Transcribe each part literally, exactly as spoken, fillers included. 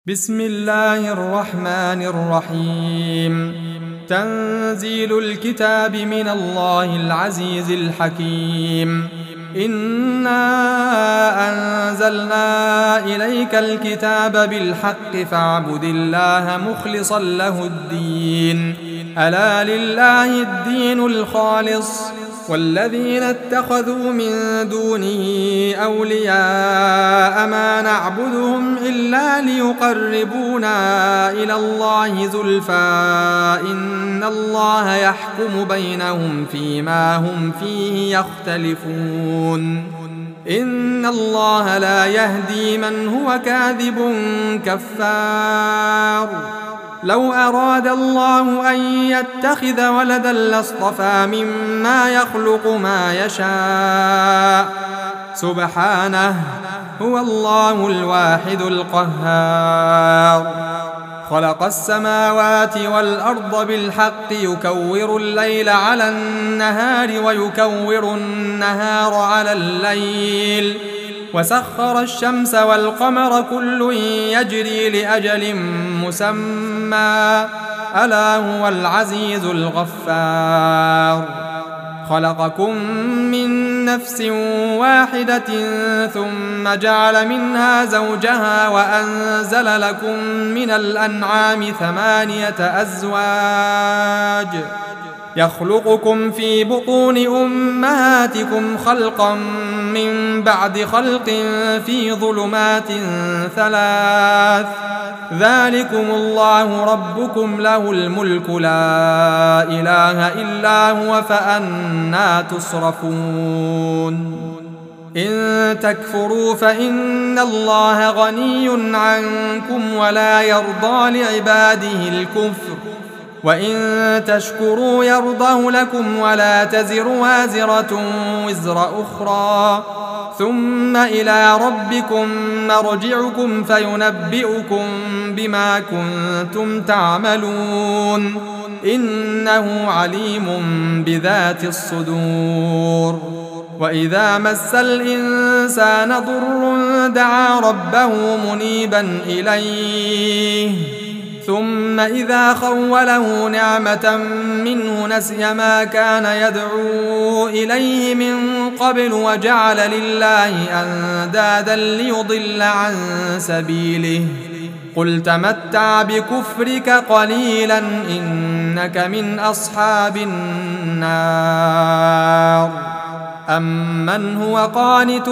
بسم الله الرحمن الرحيم. تنزيل الكتاب من الله العزيز الحكيم. إنا أنزلنا إليك الكتاب بالحق فاعبد الله مخلصا له الدين. ألا لله الدين الخالص والذين اتخذوا من دونه أولياء ما نعبدهم إلا ليقربونا إلى الله زلفى إن الله يحكم بينهم فيما هم فيه يختلفون. إن الله لا يهدي من هو كاذب كفار. لو أراد الله أن يتخذ ولدا لاصطفى مما يخلق ما يشاء سبحانه هو الله الواحد القهار. خلق السماوات والأرض بالحق يكور الليل على النهار ويكور النهار على الليل وسخر الشمس والقمر كل يجري لأجل مسمى ألا هو العزيز الغفار. خلقكم من نفس واحدة ثم جعل منها زوجها وأنزل لكم من الأنعام ثمانية أزواج يخلقكم في بطون أمهاتكم خلقا من بعد خلق في ظلمات ثلاث ذلكم الله ربكم له الملك لا إله إلا هو فأنى تصرفون. إن تكفروا فإن الله غني عنكم ولا يرضى لعباده الكفر وإن تشكروا يرضه لكم ولا تزر وازرة وزر أخرى ثم إلى ربكم مرجعكم فينبئكم بما كنتم تعملون إنه عليم بذات الصدور. وإذا مس الإنسان ضر دعا ربه منيبا إليه ثم إذا خوله نعمة منه نسي ما كان يدعو إليه من قبل وجعل لله أندادا ليضل عن سبيله قل تمتع بكفرك قليلا إنك من أصحاب النار. أمن هو قانت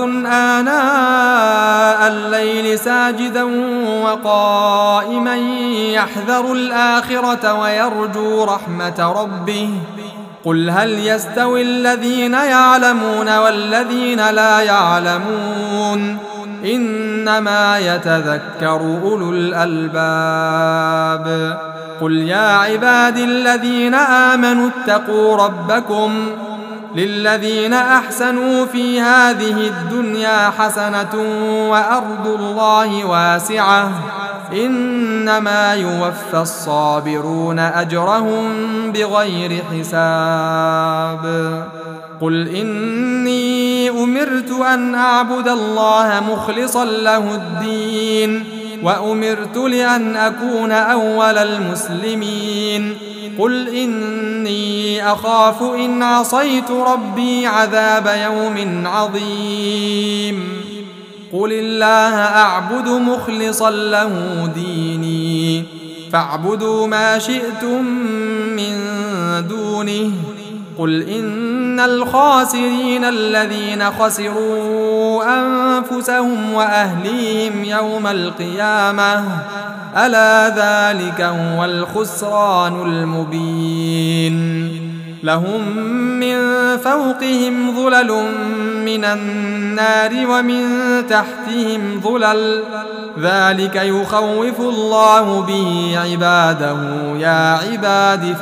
آناء الليل ساجدا وقائما يحذر الآخرة ويرجو رحمة ربه قل هل يستوي الذين يعلمون والذين لا يعلمون إنما يتذكر أولو الألباب. قل يا عبادي الذين آمنوا اتقوا ربكم للذين أحسنوا في هذه الدنيا حسنة وأرض الله واسعة إنما يوفى الصابرون أجرهم بغير حساب. قل إني أمرت أن أعبد الله مخلصا له الدين وأمرت لأن أكون أول المسلمين. قل إني أخاف إن عصيت ربي عذاب يوم عظيم. قل الله أعبد مخلصا له ديني فاعبدوا ما شئتم من دونه. قل إن الخاسرين الذين خسروا أنفسهم وأهليهم يوم القيامة ألا ذلك هو الخسران المبين. لهم من فوقهم ظلل من النار ومن تحتهم ظلل ذلك يخوف الله به عباده يا عباد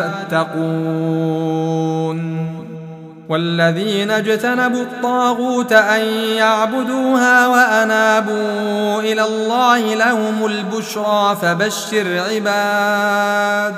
فاتقون. والذين اجتنبوا الطاغوت أن يعبدوها وأنابوا إلى الله لهم البشرى فبشر عباد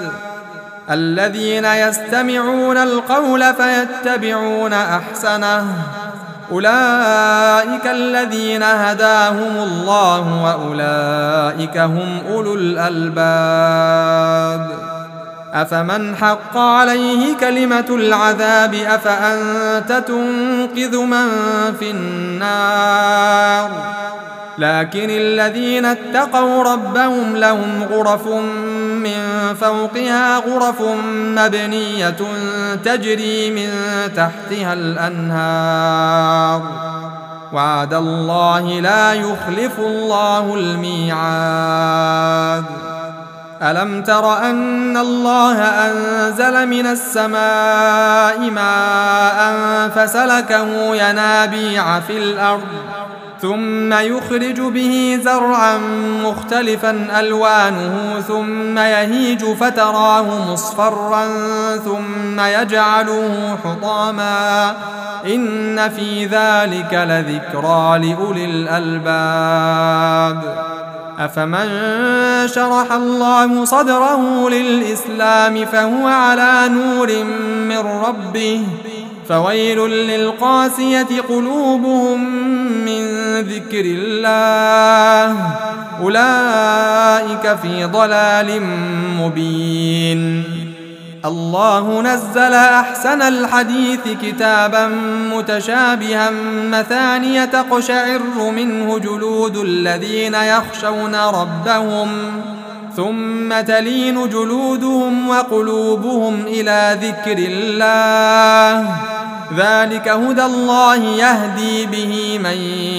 الذين يستمعون القول فيتبعون أحسنه أولئك الذين هداهم الله وأولئك هم أولو الألباب أفمن حق عليه كلمة العذاب أفأنت تنقذ من في النار لكن الذين اتقوا ربهم لهم غرف من فوقها غرف مبنية تجري من تحتها الأنهار وعد الله لا يخلف الله الميعاد ألم تر أن الله أنزل من السماء ماء فسلكه ينابيع في الأرض ثم يخرج به زرعا مختلفا ألوانه ثم يهيج فتراه مصفرا ثم يجعله حطاما إن في ذلك لذكرى لأولي الألباب أفمن شرح الله صدره للإسلام فهو على نور من ربه فويل للقاسية قلوبهم من ذكر الله أولئك في ضلال مبين الله نزل أحسن الحديث كتابا متشابها مثانية تقشعر منه جلود الذين يخشون ربهم ثم تلين جلودهم وقلوبهم إلى ذكر الله ذلك هدى الله يهدي به من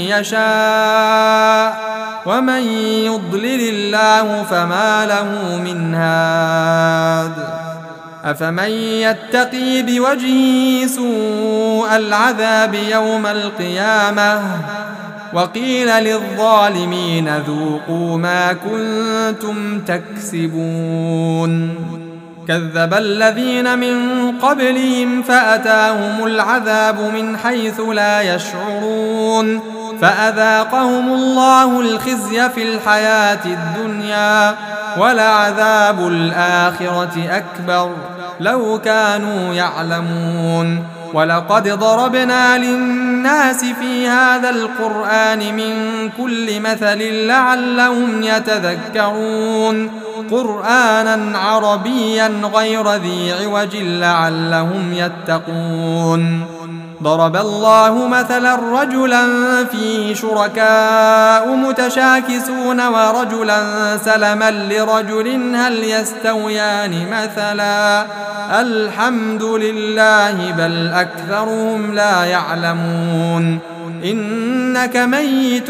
يشاء ومن يضلل الله فما له من هاد أفمن يتقي بوجهه سوء العذاب يوم القيامة وقيل للظالمين ذوقوا ما كنتم تكسبون كذب الذين من قبلهم فأتاهم العذاب من حيث لا يشعرون فأذاقهم الله الخزي في الحياة الدنيا ولعذاب الآخرة أكبر لو كانوا يعلمون ولقد ضربنا للناس في هذا القرآن من كل مثل لعلهم يتذكرون قرآنا عربيا غير ذي عوج لعلهم يتقون ضرب الله مثلا رجلا فيه شركاء متشاكسون ورجلا سلما لرجل هل يستويان مثلا الحمد لله بل أكثرهم لا يعلمون إنك ميت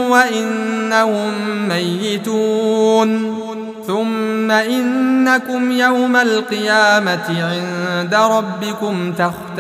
وإنهم ميتون ثم إنكم يوم القيامة عند ربكم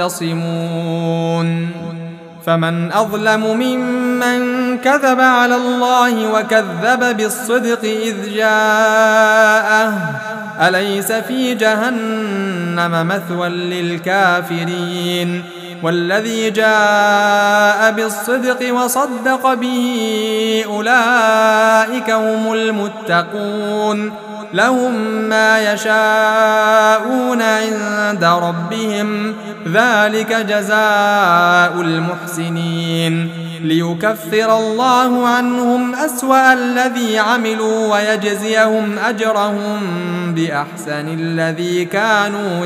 تختصمون فمن أظلم ممن كذب على الله وكذب بالصدق إذ جاءه أليس في جهنم مثوى للكافرين والذي جاء بالصدق وصدق به أولئك هم المتقون لهم ما يشاءون عند ربهم ذلك جزاء المحسنين ليكفر الله عنهم أسوأ الذي عملوا ويجزيهم أجرهم بأحسن الذي كانوا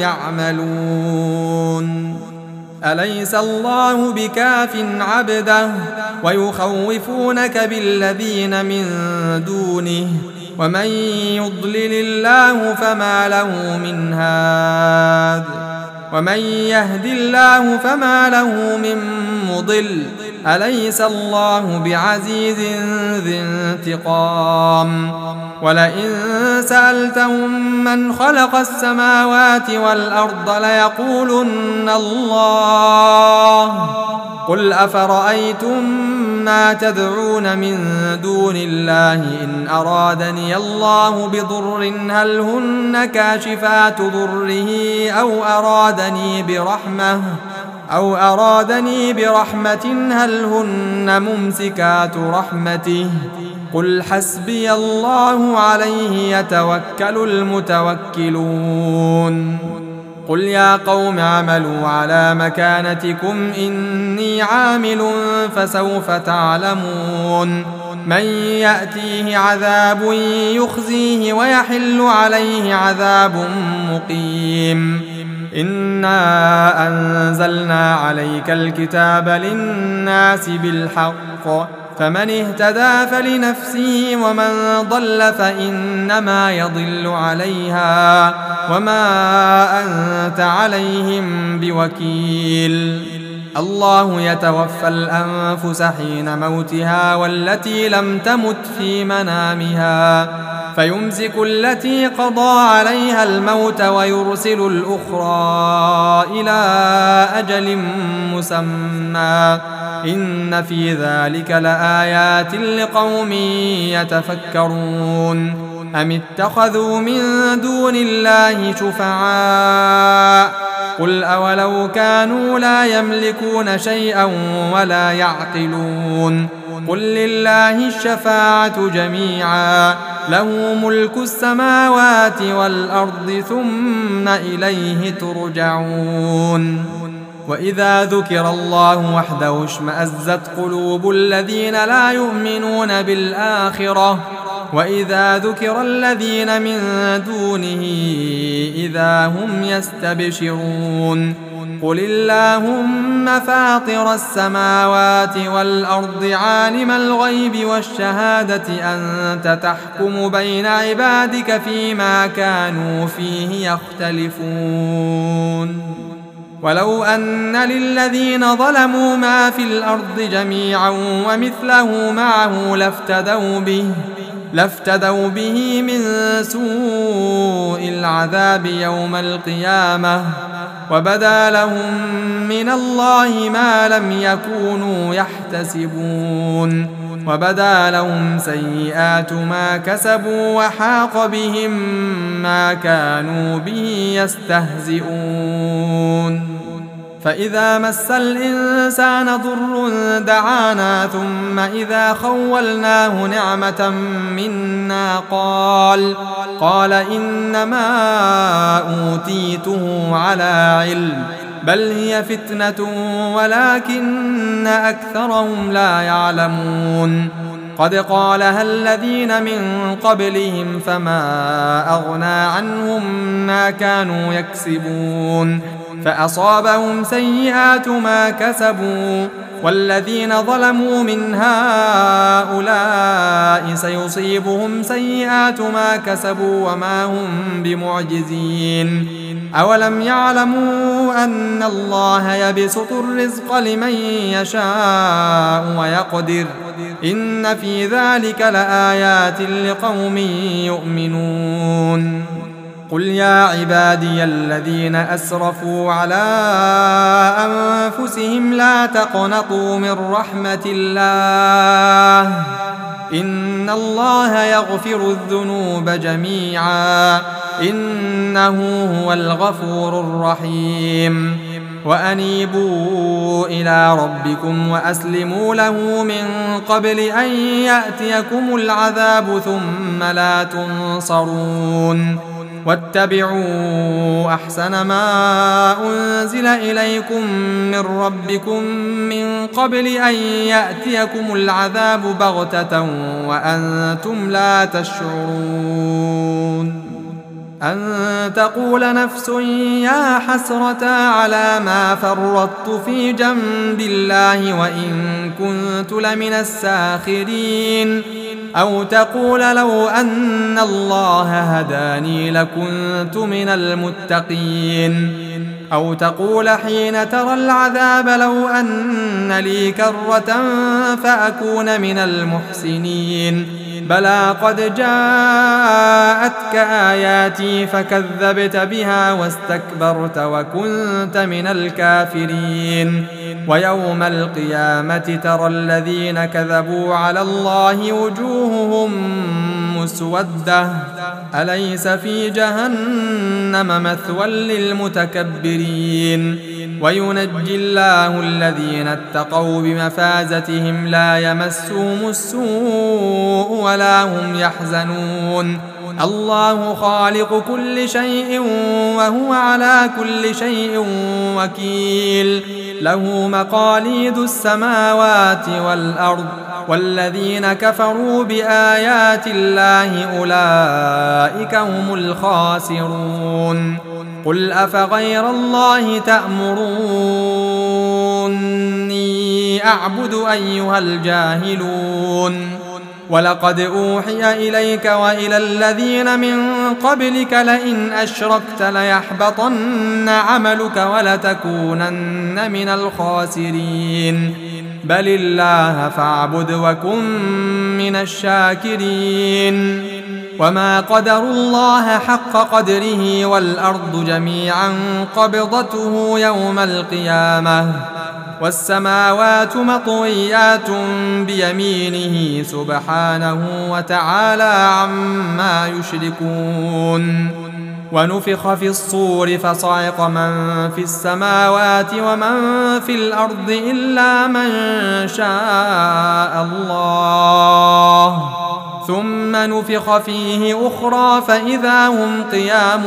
يعملون أليس الله بكاف عبده ويخوفونك بالذين من دونه ومن يضلل الله فما له من هاد ومن يهد الله فما له من مضل أليس الله بعزيز ذي انتقام ولئن سألتهم من خلق السماوات والأرض ليقولن الله قل أفرأيتم ما تدعون من دون الله إن أرادني الله بضر هل هن كاشفات ضره أو أرادني برحمة أو أرادني برحمة هل هن ممسكات رحمته قل حسبي الله عليه يتوكل المتوكلون قل يا قوم اعملوا على مكانتكم إني عامل فسوف تعلمون من يأتيه عذاب يخزيه ويحل عليه عذاب مقيم إنا أنزلنا عليك الكتاب للناس بالحق فمن اهتدى فلنفسه ومن ضل فإنما يضل عليها وما أنت عليهم بوكيل الله يتوفى الأنفس حين موتها والتي لم تمت في منامها فيمسك التي قضى عليها الموت ويرسل الأخرى إلى أجل مسمى إن في ذلك لآيات لقوم يتفكرون أم اتخذوا من دون الله شفعاء قل أولو كانوا لا يملكون شيئا ولا يعقلون قل لله الشفاعة جميعا له ملك السماوات والأرض ثم إليه ترجعون وإذا ذكر الله وحده اشمأزت قلوب الذين لا يؤمنون بالآخرة وإذا ذكر الذين من دونه إذا هم يستبشرون قل اللهم فاطر السماوات والأرض عالم الغيب والشهادة أنت تحكم بين عبادك فيما كانوا فيه يختلفون ولو أن للذين ظلموا ما في الأرض جميعا ومثله معه لافتدوا به لافتدوا به من سوء العذاب يوم القيامة وبدا لهم من الله ما لم يكونوا يحتسبون وبدا لهم سيئات ما كسبوا وحاق بهم ما كانوا به يستهزئون فإذا مس الإنسان ضر دعانا ثم إذا خولناه نعمة منا قال قال إنما أوتيته على علم بل هي فتنة ولكن أكثرهم لا يعلمون قد قالها الذين من قبلهم فما أغنى عنهم ما كانوا يكسبون فأصابهم سيئات ما كسبوا والذين ظلموا من هؤلاء سيصيبهم سيئات ما كسبوا وما هم بمعجزين أولم يعلموا أن الله يبسط الرزق لمن يشاء ويقدر إن في ذلك لآيات لقوم يؤمنون قل يا عبادي الذين أسرفوا على أنفسهم لا تقنطوا من رحمة الله إن الله يغفر الذنوب جميعا إنه هو الغفور الرحيم وأنيبوا إلى ربكم وأسلموا له من قبل أن يأتيكم العذاب ثم لا تنصرون واتبعوا أحسن ما أنزل إليكم من ربكم من قبل أن يأتيكم العذاب بغتة وأنتم لا تشعرون أن تقول نفس يا حسرة على ما فرطت في جنب الله وإن كنت لمن الساخرين أو تقول لو أن الله هداني لكنت من المتقين أو تقول حين ترى العذاب لو أن لي كرة فأكون من المحسنين بلى قد جاءتك آياتي فكذبت بها واستكبرت وكنت من الكافرين ويوم القيامة ترى الذين كذبوا على الله وجوههم مسودة أليس في جهنم مثوى للمتكبرين وينجي الله الذين اتقوا بمفازتهم لا يمسهم السوء ولا هم يحزنون الله خالق كل شيء وهو على كل شيء وكيل له مقاليد السماوات والأرض والذين كفروا بآيات الله أولئك هم الخاسرون قل أفغير الله تأمروني أعبد أيها الجاهلون ولقد أوحي إليك وإلى الذين من قبلك لئن أشركت ليحبطن عملك ولتكونن من الخاسرين بل الله فاعبد وكن من الشاكرين وما قدروا الله حق قدره والأرض جميعا قبضته يوم القيامة والسماوات مطويات بيمينه سبحانه وتعالى عما يشركون ونفخ في الصور فصعق من في السماوات ومن في الأرض إلا من شاء الله ثم نفخ فيه أخرى فإذا هم قيام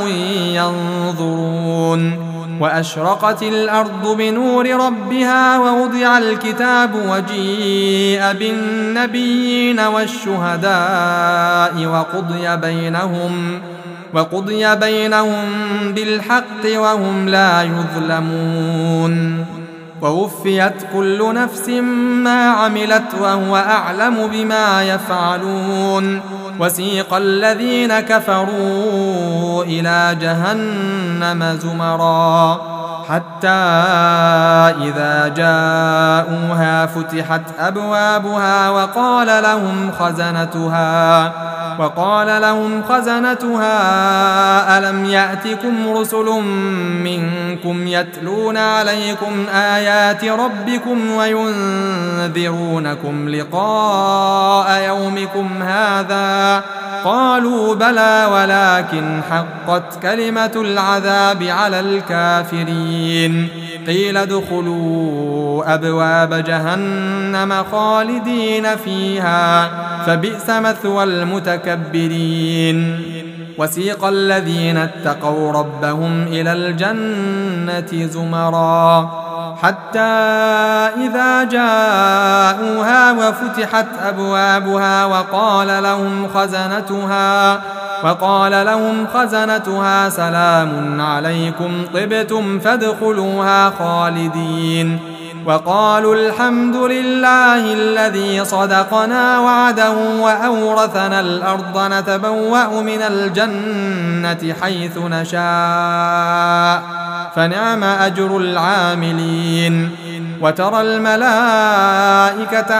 ينظرون وأشرقت الأرض بنور ربها ووضع الكتاب وجيء بالنبيين والشهداء وقضي بينهم وقضي بينهم بالحق وهم لا يظلمون ووفيت كل نفس ما عملت وهو أعلم بما يفعلون وسيق الذين كفروا إلى جهنم زمرا حتى إذا جاءوها فتحت أبوابها وقال لهم خزنتها وقال لهم خزنتها ألم يأتكم رسل منكم يتلون عليكم آيات ربكم وينذرونكم لقاء يومكم هذا قالوا بلى ولكن حقت كلمة العذاب على الكافرين قيل ادخلوا أبواب جهنم خالدين فيها فبئس مثوى المتكبرين وسيق الذين اتقوا ربهم إلى الجنة زمرا حتى إذا جاءوها وفتحت أبوابها وقال لهم خزنتها وقال لهم خزنتها سلام عليكم طبتم فادخلوها خالدين وقالوا الحمد لله الذي صدقنا وعده وأورثنا الأرض نتبوأ من الجنة حيث نشاء فنعم أجر العاملين وترى الملائكة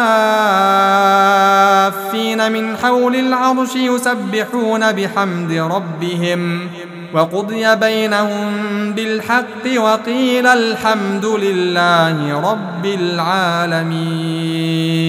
حافين من حول العرش يسبحون بحمد ربهم وقضي بينهم بالحق وقيل الحمد لله رب العالمين.